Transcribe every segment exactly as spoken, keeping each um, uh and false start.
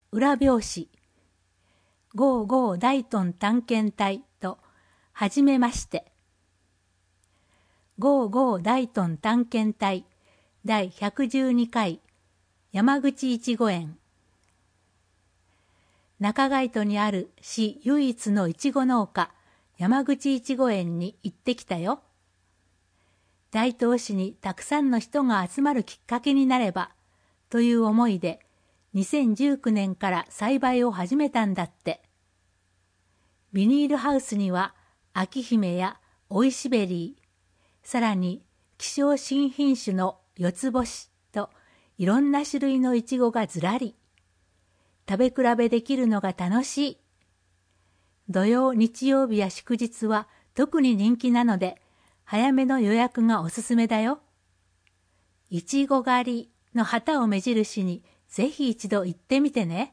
裏表紙ごじゅうごダイトン探検隊とはじめましてごじゅうごダイトン探検隊だいひゃくじゅうにかい山口いちご園中貝戸にある市唯一のいちご農家山口いちご園に行ってきたよ。大東市にたくさんの人が集まるきっかけになればという思いでにせんじゅうきゅうねんから栽培を始めたんだって。ビニールハウスには秋姫やおいしベリー、さらに希少新品種の四つ星といろんな種類のいちごがずらり。食べ比べできるのが楽しい。土曜、日曜日や祝日は特に人気なので、早めの予約がおすすめだよ。いちご狩りの旗を目印にぜひ一度行ってみてね。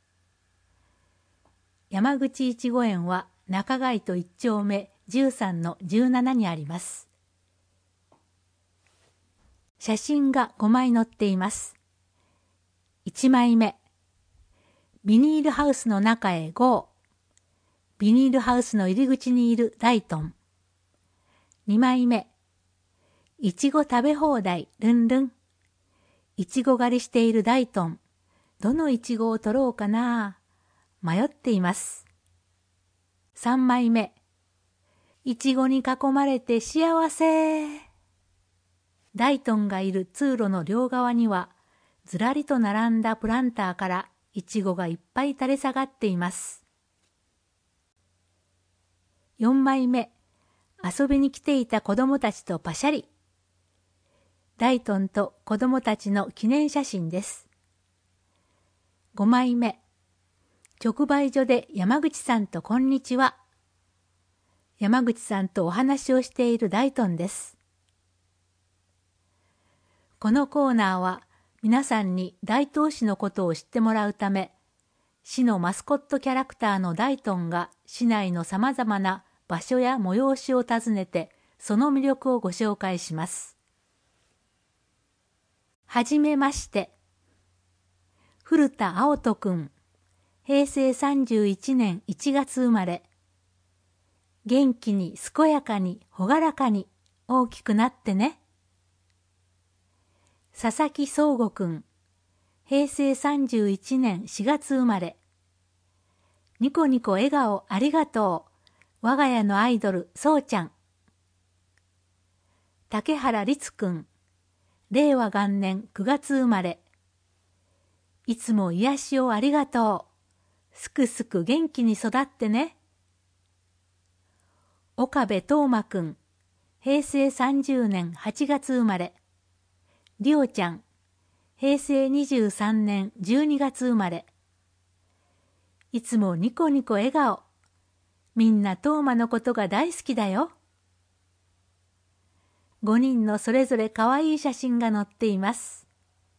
山口いちご園は中貝戸いち丁目じゅうさんのじゅうななにあります。写真がごまい載っています。いちまいめ。ビニールハウスの中へゴー。ビニールハウスの入り口にいるダイトン。にまいめ。いちご食べ放題ルンルン。いちご狩りしているダイトン。どのいちごを取ろうかな。迷っています。さんまいめ。いちごに囲まれて幸せ。ダイトンがいる通路の両側にはずらりと並んだプランターからいちごがいっぱい垂れ下がっています。よんまいめ。遊びに来ていた子供たちとパシャリ。ダイトンと子供たちの記念写真です。ごまいめ。直売所で山口さんとこんにちは。山口さんとお話をしているダイトンです。このコーナーは皆さんに大東市のことを知ってもらうため、市のマスコットキャラクターのダイトンが市内のさまざまな場所や催しを訪ねて、その魅力をご紹介します。はじめまして。古田青人くん、へいせいさんじゅういちねんいちがつ生まれ。元気に健やかに朗らかに大きくなってね。佐々木壮吾くん、へいせいさんじゅういちねんしがつ生まれ。ニコニコ笑顔ありがとう。我が家のアイドル、そうちゃん。竹原律くん、れいわがんねんくがつ生まれ。いつも癒しをありがとう。すくすく元気に育ってね。岡部東馬くん、へいせいさんじゅうねんはちがつ生まれ。りおちゃん、へいせいにじゅうさんねんじゅうにがつ生まれ。いつもニコニコ笑顔。みんな東馬のことが大好きだよ。ごにんのそれぞれかわいい写真が載っています。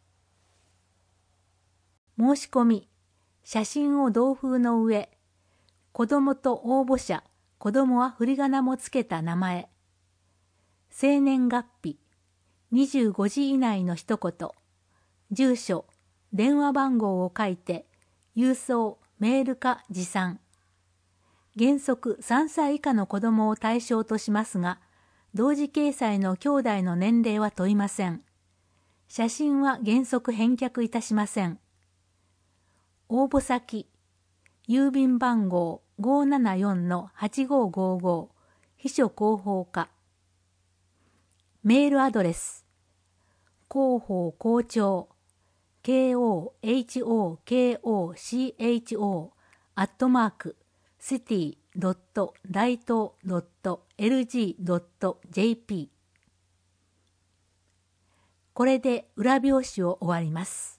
申し込み、写真を同封の上、子供と応募者、子供は振り仮名もつけた名前、生年月日、にじゅうごじ以内の一言、住所、電話番号を書いて、郵送、メールか持参。原則さんさい以下の子供を対象としますが、同時掲載の兄弟の年齢は問いません。写真は原則返却いたしません。応募先、郵便番号 ごーななよんのはちごーごーごー、秘書広報課。メールアドレス、広報校長、kohokcho アットマーク、シティドットダイトードットエルジードットジェーピー。これで裏表紙を終わります。